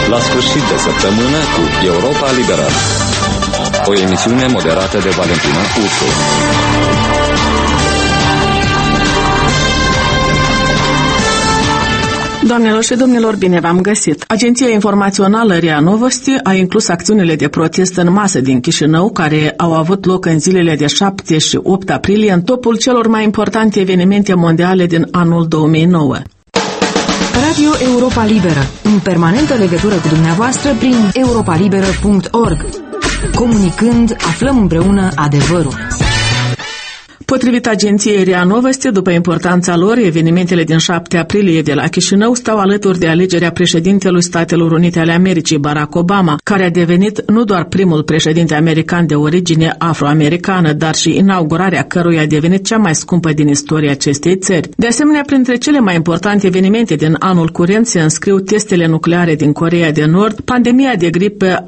La sfârșit de săptămână cu Europa Liberă. O emisiune moderată de Valentina Ursu. Doamnelor și domnilor, bine v-am găsit! Agenția informațională RIA Novosti a inclus acțiunile de protest în masă din Chișinău, care au avut loc în zilele de 7 și 8 aprilie în topul celor mai importante evenimente mondiale din anul 2009. Radio Europa Liberă, în permanentă legătură cu dumneavoastră prin europalibera.org. Comunicând, aflăm împreună adevărul. Potrivit agenției RIA Novosti, după importanța lor, evenimentele din 7 aprilie de la Chișinău stau alături de alegerea președintelui Statelor Unite ale Americii, Barack Obama, care a devenit nu doar primul președinte american de origine afroamericană, dar și inaugurarea căruia a devenit cea mai scumpă din istoria acestei țări. De asemenea, printre cele mai importante evenimente din anul curent se înscriu testele nucleare din Coreea de Nord, pandemia de gripă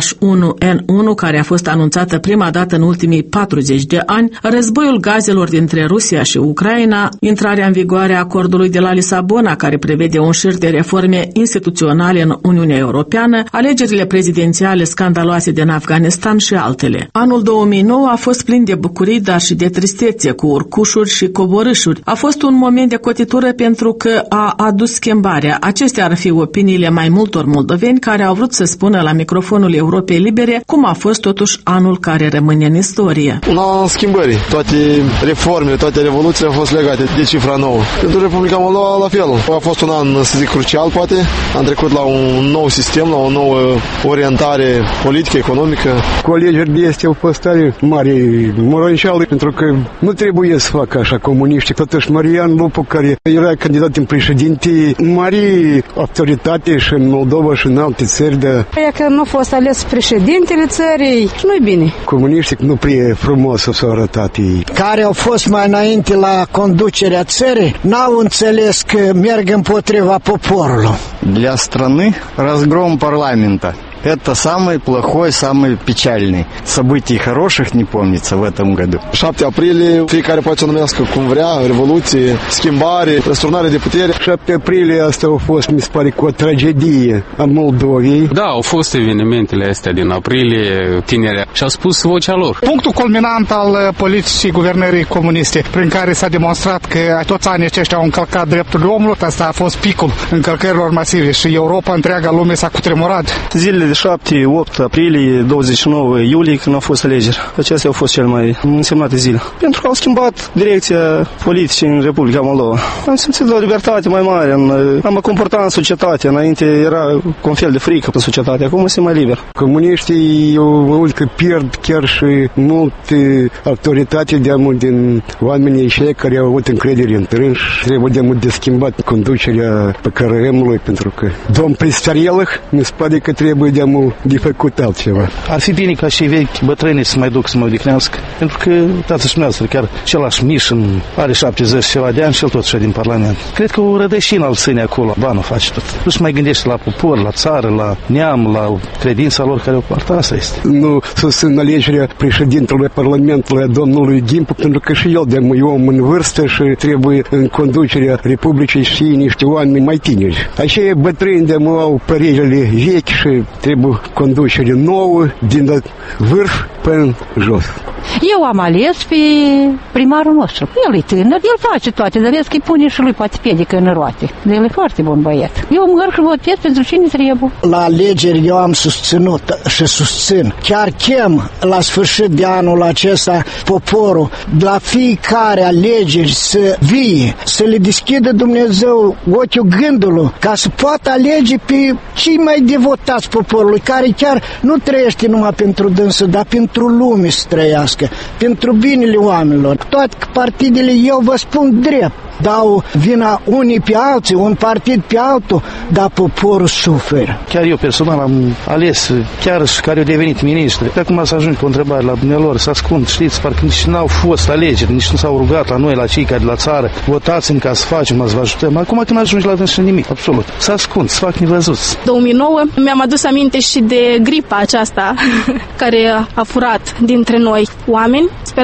H1N1, care a fost anunțată prima dată în ultimii 40 de ani, războiul gazelor dintre Rusia și Ucraina, intrarea în vigoare a acordului de la Lisabona, care prevede un șir de reforme instituționale în Uniunea Europeană, alegerile prezidențiale scandaloase din Afganistan și altele. Anul 2009 a fost plin de bucurii, dar și de tristețe, cu urcușuri și coborâșuri. A fost un moment de cotitură pentru că a adus schimbarea. Acestea ar fi opiniile mai multor moldoveni care au vrut să spună la microfonul Europei Libere cum a fost totuși anul care rămâne în istorie. Un an schimbării. Toate reformele, toate revoluțiile au fost legate de cifra nouă. Pentru Republica Moldova, la fel. A fost un an, să zic, crucial, poate. Am trecut la un nou sistem, la o nouă orientare politică, economică. Cu alegeri de este o postare mare moroncială, pentru că nu trebuie să facă așa comuniștii. Totuși, Marian Lupu, care era candidat în președinte, mare autoritate și în Moldova și în alte țări, dar... E că nu a fost ales președintele țării și nu-i bine. Comuniștii nu prea frumos s-au arătat ei. Care au fost mai înainte la conducerea țării, n-au înțeles că merg împotriva poporului. Для страны разгром парламента. Это самый плохой, самый печальный. Событий хороших не помнится в этом году. 7 aprilie, fiecare poate să numească cum vrea, revoluție, schimbare, răsturnare de putere. 7 aprilie asta a fost, mi se pare, cu o tragedie a Moldovei. Da, au fost evenimentele astea din aprilie, tinerii și-au spus vocea lor. Punctul culminant al politicii guvernării comuniste, prin care s-a demonstrat că toți anii aceștia au încălcat drepturile omului, asta a fost picul încălcărilor masive și Europa, întreaga lume s-a cutremurat. Zilele 7-8 aprilie, 29 iulie, când au fost alegeri. Acestea au fost cele mai însemnate zile. Pentru că au schimbat direcția politicii în Republica Moldova. Am simțit o libertate mai mare, am comportat în societate. Înainte era cu un fel de frică în societate, acum sunt mai liber. Comuniștii, eu că pierd chiar și mult autoritate din oamenii ăștia care au avut încredere în trânși. Trebuie de schimbat conducerea pe KRM-ului, pentru că domn Pristarelăh mi se pare că trebuie de făcut altceva. Ar fi bine ca și vechi bătrâni să mai duc să mă odihnească, pentru că tatăl și noastră, chiar celași Mișin, are 70 ceva de ani și el tot și din Parlament. Cred că o rădășină al sânii acolo, banul face tot. Nu se mai gândește la popor, la țară, la neam, la credința lor care o poartă, asta este. Nu susțin alegerea președintelui Parlamentului, domnului Gimpu, pentru că și el e om în vârstă și trebuie în conducerea Republicii și niște oameni mai tineri. Aceia bătrâni au părerile vechi și trebuie conducere nouă din vârf până jos. Eu am ales pe primarul nostru. El e tânăr, el face toate, dar vezi că îi pune și lui poate piedică în roate. Dar el e foarte bun băiat. Eu măr că votez pentru cine trebuie. La alegeri eu am susținut și susțin. Chiar chem la sfârșit de anul acesta poporul la fiecare alegeri să vie, să le deschidă Dumnezeu ochiul gândului, ca să poată alege pe cei mai devotați poporului, care chiar nu trăiește numai pentru dânsă, dar pentru lume să trăiască, pentru binele oamenilor. Toate partidele, eu vă spun drept, dau vina unii pe alții, un partid pe altul, dar poporul suferă. Chiar eu personal am ales, chiar și care au devenit ministri. De acum să ajung cu o întrebare la dumnealor, să ascund, știți, parcă nici n-au fost alegeri, nici nu s-au rugat la noi, la cei care de la țară, votați-mi ca să facem, să vă ajutăm. Acum când ajungi la dânsă nimic, absolut. Să ascund, să fac nevăzuți. 2009 mi-am adus aminte și de gripa aceasta care a furat dintre noi oameni. Sperăm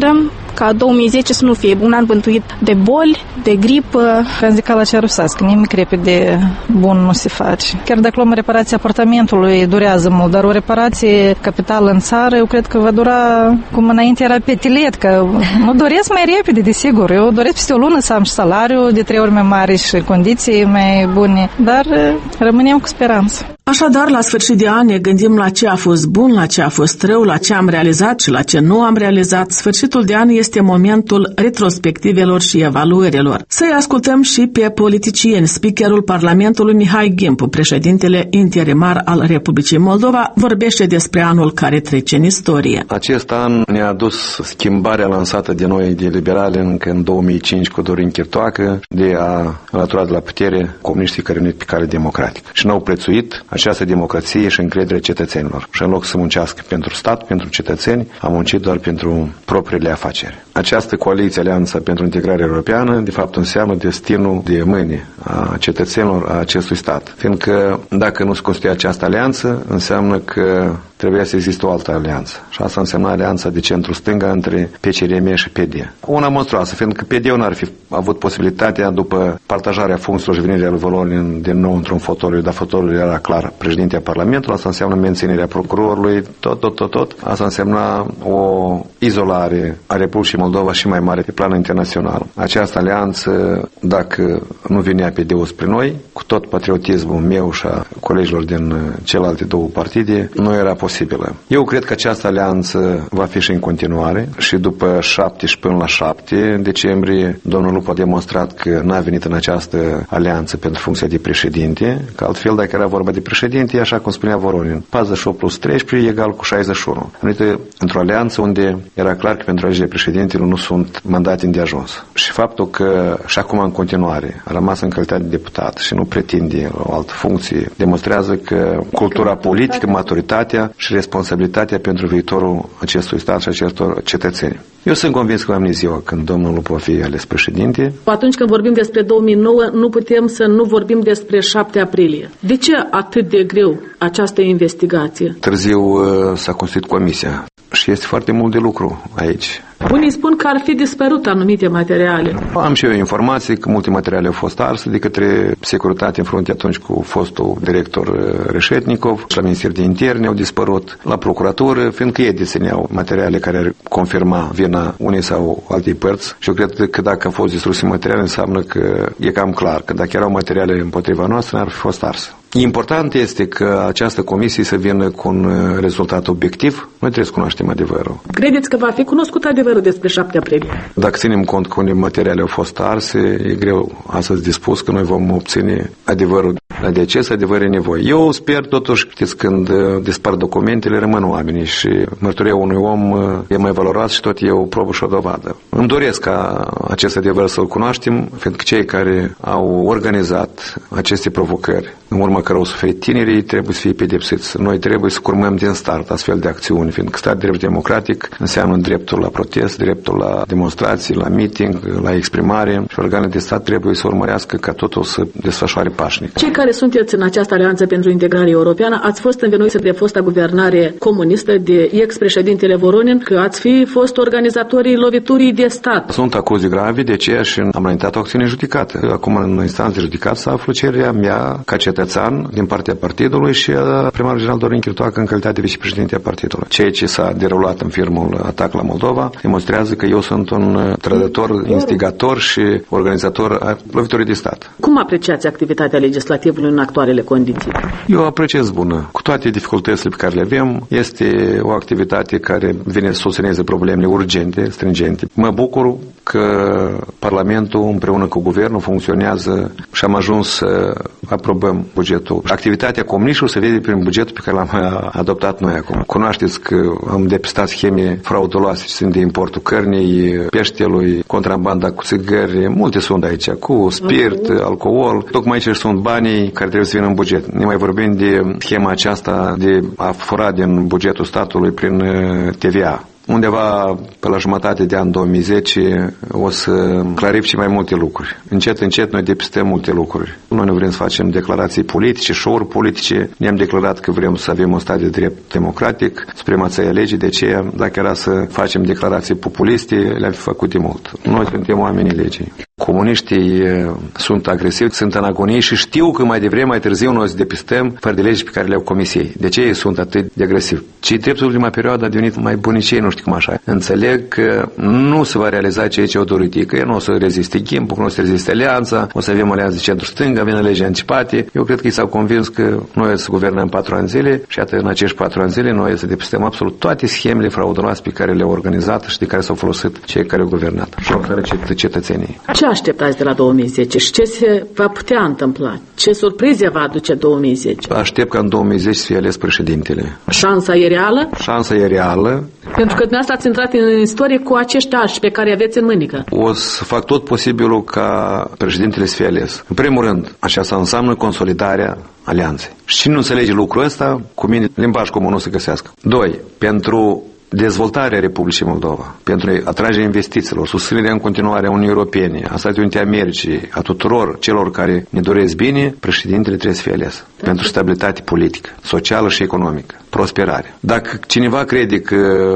ca 2010 să nu fie un an bântuit de boli, de gripă. Zicala cea rusească, nimic repede bun nu se face. Chiar dacă luăm reparația apartamentului, durează mult, dar o reparație capitală în țară, eu cred că va dura cum înainte era pe tilet, că mă doresc mai repede, desigur. Eu doresc peste o lună să am și salariu de 3 ori mai mare și condiții mai bune, dar rămânem cu speranță. Așadar, la sfârșit de an ne gândim la ce a fost bun, la ce a fost rău, la ce am realizat și la ce nu am realizat. Sfârșitul de an este momentul retrospectivelor și evaluărilor. Să-i ascultăm și pe politicieni. Speakerul Parlamentului Mihai Gimpu, președintele interimar al Republicii Moldova, vorbește despre anul care trece în istorie. Acest an ne-a adus schimbarea lansată de noi, de liberali, încă în 2005 cu Dorin Chirtoacă, de a înlătura de la putere comuniștii care unit pe cale democratică. Și n-au prețuit această democrație și încrederea cetățenilor. Și în loc să muncească pentru stat, pentru cetățeni, a muncit doar pentru propriile afaceri. Această coaliție, Alianța pentru Integrare Europeană, de fapt înseamnă destinul de mâine a cetățenilor a acestui stat. Fiindcă dacă nu se constituie această alianță, înseamnă că trebuia să existe o altă alianță. Și asta însemna alianța de centru-stânga între PCRM și PD. Una monstruoasă, fiindcă PD-ul n-ar fi avut posibilitatea, după partajarea funcțiilor și venirea lui Volonin din nou într-un fotoliu, dar fotoliul era clar președintea Parlamentului, asta înseamnă menținerea procurorului, tot. Asta însemna o izolare a Republicii Moldova și mai mare pe plan internațional. Această alianță, dacă nu venea PD-ul spre noi, cu tot patriotismul meu și a colegilor din celelalte două partide, nu era posibilă. Eu cred că această alianță va fi și în continuare și după 7 și până la 7 decembrie, domnul Lupu a demonstrat că n-a venit în această alianță pentru funcția de președinte, că altfel dacă era vorba de președinte, așa cum spunea Voronin, 48 plus 13 egal cu 61. Venit într-o alianță unde era clar că pentru alegerea președintelui nu sunt mandate îndeajuns. Și faptul că și acum în continuare a rămas în calitate de deputat și nu pretinde o altă funcție, demonstrează că cultura politică, maturitatea și responsabilitatea pentru viitorul acestui stat și acestor cetățeni. Eu sunt convins că am ziua când domnul Lupu va fi ales președinte. Atunci când vorbim despre 2009, nu putem să nu vorbim despre 7 aprilie. De ce atât de greu această investigație? Târziu s-a constituit comisia și este foarte mult de lucru aici. Unii spun că ar fi dispărut anumite materiale. Am și eu informații că multe materiale au fost arse de către securitate în frunte atunci cu fostul director Reșetnikov. La Ministerul de Interne au dispărut, la procuratură, fiindcă ei dețineau materiale care ar confirma vina unei sau altei părți. Și eu cred că dacă au fost distruse materiale, înseamnă că e cam clar că dacă erau materiale împotriva noastră, ar fi fost arse. Important este că această comisie să vină cu un rezultat obiectiv. Noi trebuie să cunoaștem adevărul. Credeți că va fi cunoscut adevărul despre 7 aprilie? Dacă ținem cont că unele materiale au fost arse, e greu astăzi de spus că noi vom obține adevărul. De acest adevăr e nevoie. Eu sper totuși, știți, când dispar documentele, rămân oamenii și mărturia unui om e mai valorat și tot e o probă și o dovadă. Îmi doresc ca acest adevăr să-l cunoaștem, fiindcă cei care au organizat aceste provocări, în urma care au suferit tinerii, trebuie să fie pedepsiți. Noi trebuie să curmăm din start astfel de acțiuni, fiindcă stat drept democratic înseamnă dreptul la protest, dreptul la demonstrații, la meeting, la exprimare și organele de stat trebuie să urmărească ca totul să desfășoare pașnic. Cei care sunteți în această alianță pentru integrare europeană ați fost învinuiți de fosta guvernare comunistă, de ex-președintele Voronin, că ați fi fost organizatorii loviturii de stat. Sunt acuze grave, de aceea și am înaintat o acțiune judicată. Acum în instanță de judicat să aflu cererea mea ca cetățean din partea partidului și a primarul general Dorin Chirtoacă în calitate de vicepreședinte a partidului. Ceea ce s-a derulat în filmul Atac la Moldova demonstrează că eu sunt un trădător, instigator și organizator a loviturii de stat. Cum apreciați activitatea legislativului în actualele condiții? Eu apreciez bună. Cu toate dificultățile pe care le avem, este o activitate care vine să soluționeze problemele urgente, stringente. Mă bucur că Parlamentul împreună cu Guvernul funcționează și am ajuns să aprobăm bugetul. Activitatea comuniștilor se vede prin bugetul pe care l-am adoptat noi acum. Cunoașteți că am depistat scheme frauduloase ce sunt de importul cărnii, peștelui, contrabanda cu țigări, multe sunt aici, cu spirit, alcool. Tocmai aici sunt banii care trebuie să vină în buget. Ne mai vorbim de schema aceasta de a fura din bugetul statului prin TVA. undeva pe la jumătate de an 2010 o să clarifice mai multe lucruri. Încet noi depistăm multe lucruri. Noi nu vrem să facem declarații politice, show-uri politice. Ne-am declarat că vrem să avem un stat de drept democratic, supremația legii, de ce dacă era să facem declarații populiste, le-am fi făcut de mult. Noi suntem oamenii legii. Comuniștii sunt agresivi, sunt în agonie și știu că mai devreme, mai târziu noi o să depistăm fără de legi pe care le-au comisiei. De ce ei sunt atât de agresivi? Cei drept ultima perioadă a devenit mai bunicei, nu știu cum așa. Înțeleg că nu se va realiza ceea ce au dorit, că nu o să reziste Ghimpul, nu o să reziste Alianța, o să avem o alianță de centru-stânga, vine legea antipate. Eu cred că ei s-au convins că noi o să guvernăm 4 ani zile și atât în acești 4 ani zile noi o să depistăm absolut toate schemele frauduloase pe care le-au organizat și de care s-au folosit cei care au guvernat și au hărăcit cetățenii. Ce așteptați de la 2010 și ce se va putea întâmpla? Ce surprize va aduce 2010? Aștept ca în 2010 să fie ales președintele. Șansa e reală? Șansa e reală. Pentru că dumneavoastră ați intrat în istorie cu acești ași pe care aveți în mânică. O să fac tot posibilul ca președintele să fie ales. În primul rând, aceasta înseamnă consolidarea alianței. Și cine nu înțelege lucrul ăsta, cu mine limbaj comun o să găsească. 2. Pentru dezvoltarea Republicii Moldova, pentru atragerea investițiilor, susținerea în continuare a Uniunii Europene, a Statelor Unite Americii, a tuturor celor care ne doresc bine, președintele trebuie să fie ales. Pentru stabilitate politică, socială și economică, prosperare. Dacă cineva crede că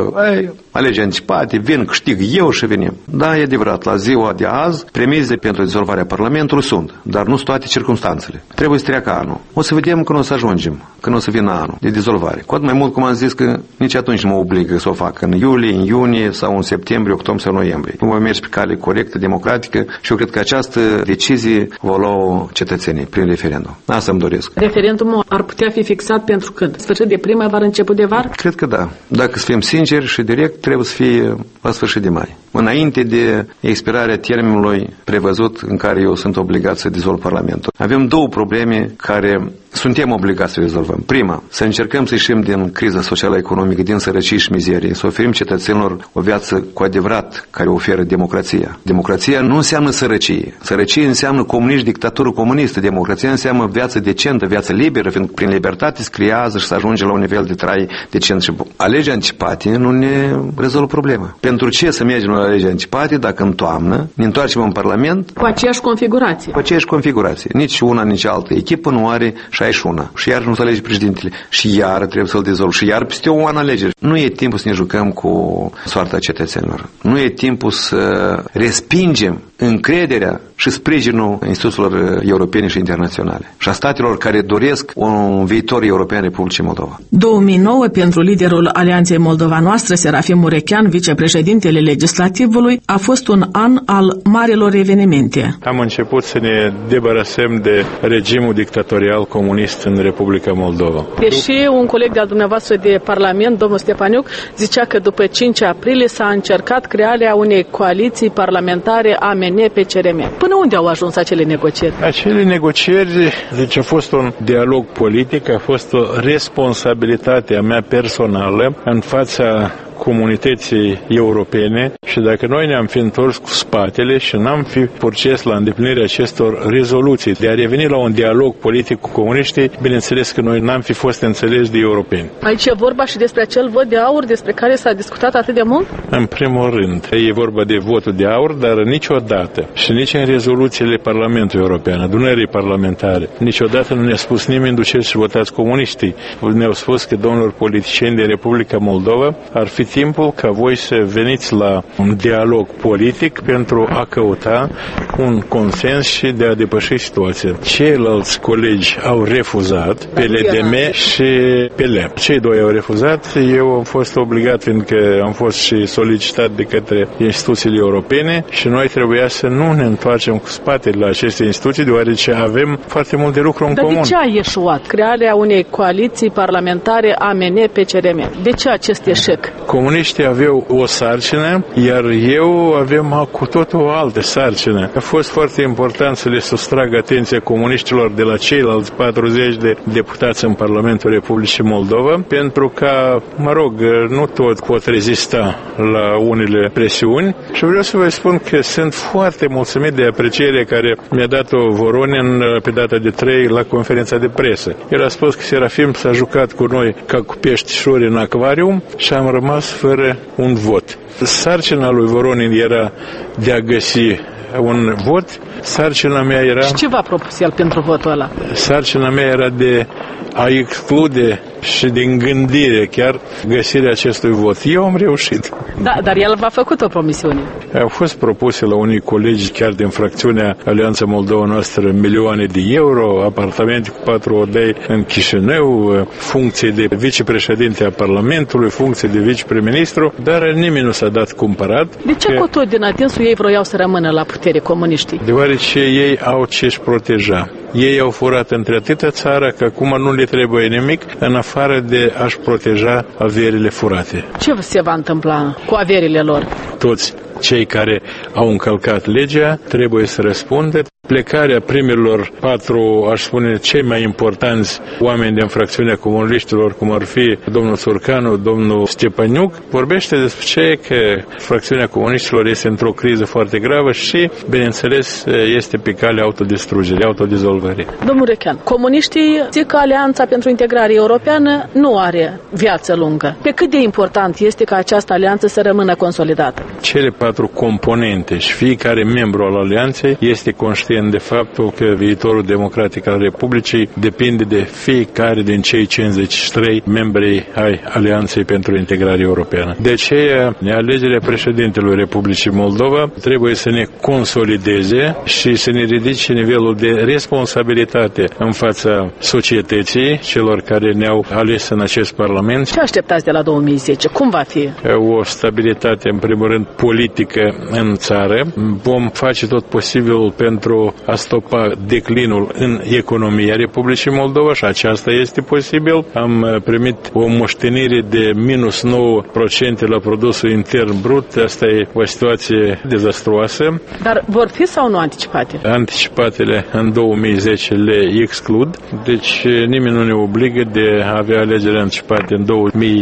alegeri anticipate, vin, câștig eu și venim. Da, e adevărat, la ziua de azi, premize pentru dizolvarea Parlamentului sunt, dar nu sunt toate circumstanțele. Trebuie să treacă anul. O să vedem când o să ajungem, când o să vină anul de dizolvare. Cu atât mai mult, cum am zis, că nici atunci nu mă obligă să o fac în iulie, în iunie sau în septembrie, octombrie sau noiembrie. Nu voi merge pe cale corectă, democratică și eu cred că această decizie va lua cetățenii prin referendum. Asta îmi doresc. Referendumul ar putea fi fixat pentru când? Sfârșit de primăvară, început de vară? Cred că da. Dacă să fim sinceri și direct, trebuie să fie la sfârșit de mai. Înainte de expirarea termenului prevăzut în care eu sunt obligat să dizolv Parlamentul. Avem două probleme care suntem obligați să rezolvăm. Prima, să încercăm să ieșim din criza socială economică, din sărăcie și mizerie, să oferim cetățenilor o viață cu adevărat care oferă democrația. Democrația nu înseamnă sărăcie. Sărăcie înseamnă comunism, dictatură comunistă. Democrația înseamnă viață decentă, viață liberă, fiindcă prin libertate se creează și se ajunge la un nivel de trai decent și bun. Alegeri anticipate nu ne rezolvă problema. Pentru ce să mergem la alegeri anticipate dacă în toamnă ne întoarcem în Parlament cu aceeași configurație? Cu aceeași configurație. Nici una, nici altă echipă nu are 61. Și iar nu se alege președintele. Și iar trebuie să-l dizolv. Și iar peste un an alegeri. Nu e timpul să ne jucăm cu soarta cetățenilor. Nu e timpul să respingem încrederea și sprijinul instituțiilor europene și internaționale și a statelor care doresc un viitor european în Republicii Moldova. 2009, pentru liderul Alianței Moldova Noastră, Serafim Murechean, vicepreședintele legislativului, a fost un an al marilor evenimente. Am început să ne debarasăm de regimul dictatorial comunist în Republica Moldova. Deși un coleg de-al dumneavoastră de Parlament, domnul Stepaniuc, zicea că după 5 aprilie s-a încercat crearea unei coaliții parlamentare AMN-PCRM. Până unde au ajuns acele negocieri? Acele negocieri, deci a fost un dialog politic, a fost o responsabilitate a mea personală în fața comunității europene și dacă noi ne-am fi întors cu spatele și n-am fi proces la îndeplinirea acestor rezoluții de a reveni la un dialog politic cu comuniștii, bineînțeles că noi n-am fi fost înțeleși de europeni. Aici e vorba și despre acel vot de aur despre care s-a discutat atât de mult? În primul rând, e vorba de votul de aur, dar niciodată și nici în rezoluțiile Parlamentului European, adunării parlamentare, niciodată nu ne-a spus nimeni duceți și votați comuniștii. Ne-au spus că domnilor politicieni de Republica Moldova ar fi timpul ca voi să veniți la un dialog politic pentru a căuta un consens și de a depăși situația. Ceilalți colegi au refuzat, PLDM și PL. Cei doi au refuzat, eu am fost obligat, fiindcă am fost și solicitat de către instituțiile europene și noi trebuia să nu ne întoarcem cu spatele la aceste instituții, deoarece avem foarte mult de lucru în comun. Dar de ce a ieșuat crearea unei coaliții parlamentare AMN-PCRM? De ce acest eșec? Comuniștii aveau o sarcină, iar eu aveam cu totul o altă sarcină. A fost foarte important să le sustrag atenția comuniștilor de la ceilalți 40 de deputați în Parlamentul Republicii Moldova, pentru că, mă rog, nu tot pot rezista la unele presiuni și vreau să vă spun că sunt foarte mulțumit de aprecierea care mi-a dat-o Voronin pe data de 3 la conferința de presă. El a spus că Serafim s-a jucat cu noi ca cu peștișori în acvarium și am rămas rămas fără un vot. Sarcina lui Voronin era de a găsi un vot, sarcina mea era... Și ce v-a propus el pentru votul ăla? Sarcina mea era de a exclude și din gândire chiar găsirea acestui vot. Eu am reușit. Da, dar el v-a făcut o promisiune. Au fost propuse la unii colegi, chiar din fracțiunea Alianța Moldova noastră, milioane de euro, apartamente cu 4 odăi în Chișinău, funcție de vicepreședinte a Parlamentului, funcție de viceprim-ministru, dar nimeni nu s-a dat cumpărat. De ce cu tot din adinsul ei vroiau să rămână la putere comuniștii? Deoarece ei au ce-și proteja. Ei au furat între atâta țară că acum nu le trebuie nimic în afară de a-și proteja averile furate. Ce se va întâmpla cu averile lor? Toți cei care au încălcat legea trebuie să răspundă. Plecarea primilor 4, aș spune, cei mai importanți oameni din fracțiunea comuniștilor, cum ar fi domnul Țurcanu, domnul Stepaniuc, vorbește despre ce că fracțiunea comuniștilor este într-o criză foarte gravă și, bineînțeles, este pe calea autodistrugerii, autodizolvării. Domnul Rechean, comuniștii zic că Alianța pentru Integrare Europeană nu are viață lungă. Pe cât de important este ca această alianță să rămână consolidată? Cele 4 componente și fiecare membru al alianței este conștient de faptul că viitorul democratic al Republicii depinde de fiecare din cei 53 membri ai Alianței pentru Integrare Europeană. De aceea, alegerea președintelui Republicii Moldova trebuie să ne consolideze și să ne ridice nivelul de responsabilitate în fața societății, celor care ne-au ales în acest Parlament. Ce așteptați de la 2010? Cum va fi? O stabilitate, în primul rând, politică în țară. Vom face tot posibilul pentru a stopa declinul în economia Republicii Moldova și aceasta este posibil. Am primit o moștenire de -9% la produsul intern brut. Asta e o situație dezastruoasă. Dar vor fi sau nu anticipate? Anticipatele în 2010 le exclud, deci nimeni nu ne obligă de a avea alegeri anticipate în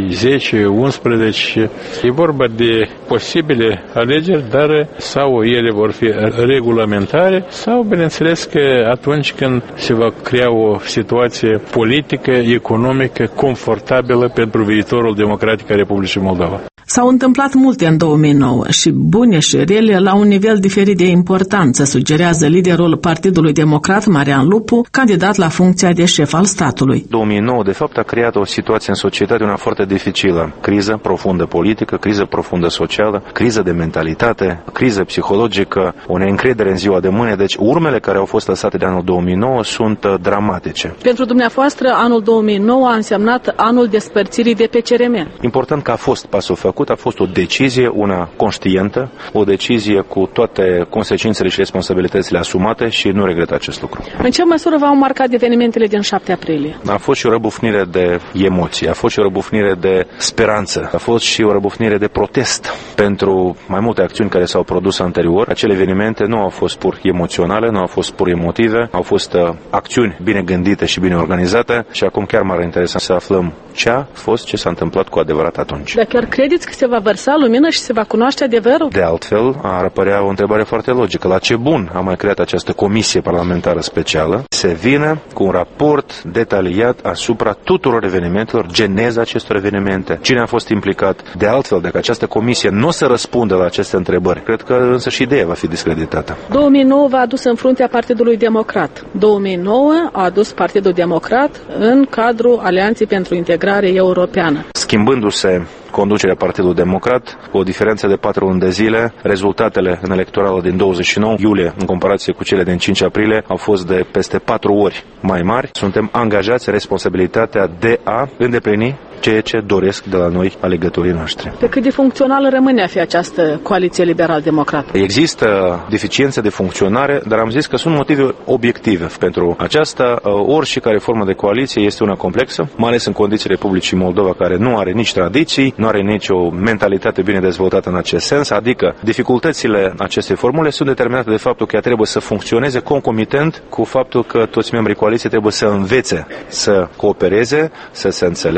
2010-2011. E vorba de posibile alegeri, dar sau ele vor fi regulamentare, sau, bineînțeles, că atunci când se va crea o situație politică, economică, confortabilă pentru viitorul democratic al Republicii Moldova. S-au întâmplat multe în 2009 și bune și rele la un nivel diferit de importanță, sugerează liderul Partidului Democrat, Marian Lupu, candidat la funcția de șef al statului. 2009, de fapt, a creat o situație în societate una foarte dificilă. Criză profundă politică, criză profundă socială, criză de mentalitate, criză psihologică, o neîncredere în ziua de mâine. Deci urmele care au fost lăsate de anul 2009 sunt dramatice. Pentru dumneavoastră, anul 2009 a însemnat anul despărțirii de PCRM. Important că a fost pasul făcut, a fost o decizie, una conștientă, o decizie cu toate consecințele și responsabilitățile asumate și nu regret acest lucru. În ce măsură v-au marcat evenimentele din 7 aprilie? A fost și o răbufnire de emoții, a fost și o răbufnire de speranță, a fost și o răbufnire de protest pentru mai multe acțiuni care s-au produs anterior. Acele evenimente nu au fost pur emoționale, nu au fost pur emotive, au fost acțiuni bine gândite și bine organizate și acum chiar m-ar interesa să aflăm ce a fost, ce s-a întâmplat cu adevărat atunci. Dar chiar credeți că se va vărsa lumină și se va cunoaște adevărul? De altfel, ar apărea o întrebare foarte logică. La ce bun am mai creat această comisie parlamentară specială? Se vine cu un raport detaliat asupra tuturor evenimentelor, geneza acestor evenimente, cine a fost implicat. De altfel, dacă această comisie nu o să răspundă la aceste întrebări, cred că însă și ideea va fi discreditată. 2009 v-a adus în fruntea Partidului Democrat. 2009 a adus Partidul Democrat în cadrul Alianței pentru Integrare Europeană. Schimbându-se conducerea Partidului Democrat, cu o diferență de 4 luni de zile, rezultatele în electorală din 29 iulie, în comparație cu cele din 5 aprilie, au fost de peste 4 ori mai mari. Suntem angajați în responsabilitatea de a îndeplini ceea ce doresc de la noi alegătorii noștri. Pe cât de funcțională rămâne a fi această coaliție liberal-democrată? Există deficiențe de funcționare, dar am zis că sunt motive obiective pentru aceasta. Orice care formă de coaliție este una complexă, mai ales în condițiile Republicii Moldova, care nu are nici tradiții, nu are nici o mentalitate bine dezvoltată în acest sens, adică dificultățile acestei formule sunt determinate de faptul că ea trebuie să funcționeze concomitent cu faptul că toți membrii coaliției trebuie să învețe să coopereze, să se înțeleagă,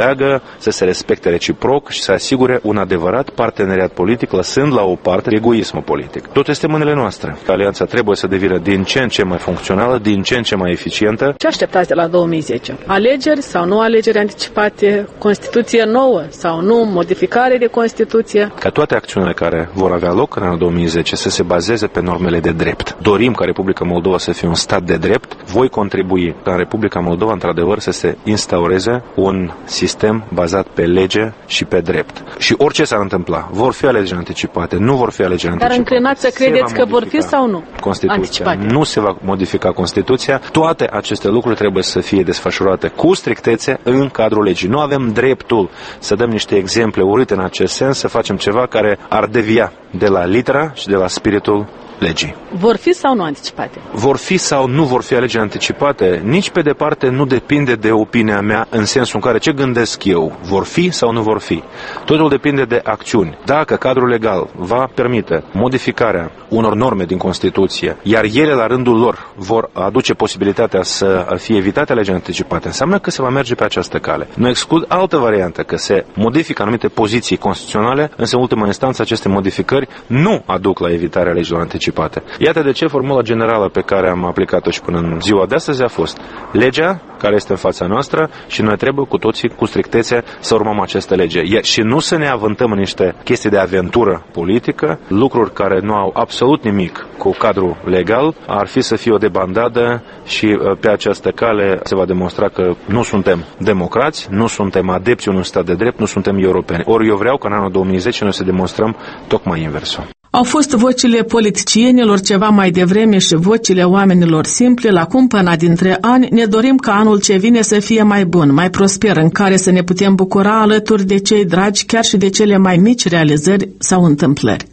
să se respecte reciproc și să asigure un adevărat parteneriat politic, lăsând la o parte egoismul politic. Tot este în mâinile noastre. Alianța trebuie să devină din ce în ce mai funcțională, din ce în ce mai eficientă. Ce așteptați de la 2010? Alegeri sau nu alegeri anticipate? Constituție nouă sau nu? Modificare de Constituție? Ca toate acțiunile care vor avea loc în anul 2010 să se bazeze pe normele de drept. Dorim ca Republica Moldova să fie un stat de drept. Voi contribui ca în Republica Moldova, într-adevăr, să se instaureze un sistem bazat pe lege și pe drept. Și orice s-ar întâmpla, vor fi alegeri anticipate, nu vor fi alegeri anticipate. Dar înclinați să credeți că vor fi sau nu? Constituția. Anticipate. Nu se va modifica Constituția. Toate aceste lucruri trebuie să fie desfășurate cu strictețe în cadrul legii. Nu avem dreptul să dăm niște exemple urâte în acest sens, să facem ceva care ar devia de la litera și de la spiritul legii. Vor fi sau nu anticipate? Vor fi sau nu vor fi alegeri anticipate, nici pe departe nu depinde de opinia mea în sensul în care ce gândesc eu, vor fi sau nu vor fi. Totul depinde de acțiuni. Dacă cadrul legal va permite modificarea unor norme din Constituție, iar ele la rândul lor vor aduce posibilitatea să fie evitate alegeri anticipate, înseamnă că se va merge pe această cale. Nu exclud altă variantă, că se modifică anumite poziții constituționale, însă în ultima instanță aceste modificări nu aduc la evitarea alegerilor anticipate. Iată de ce formula generală pe care am aplicat-o și până în ziua de astăzi a fost legea care este în fața noastră și noi trebuie cu toții cu strictețe să urmăm aceste lege. Și nu să ne avântăm în niște chestii de aventură politică, lucruri care nu au absolut nimic cu cadrul legal, ar fi să fie o debandadă și pe această cale se va demonstra că nu suntem democrați, nu suntem adepți unui stat de drept, nu suntem europeni. Ori eu vreau ca în anul 2010 noi să demonstrăm tocmai inversul. Au fost vocile politicienilor ceva mai devreme și vocile oamenilor simpli. La cumpăna dintre ani ne dorim ca anul ce vine să fie mai bun, mai prosper, în care să ne putem bucura alături de cei dragi, chiar și de cele mai mici realizări sau întâmplări.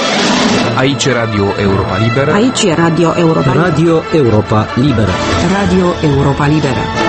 Aici Radio Europa Liberă. Aici e Radio Europa Liberă. Radio Europa Liberă. Radio Europa Liberă.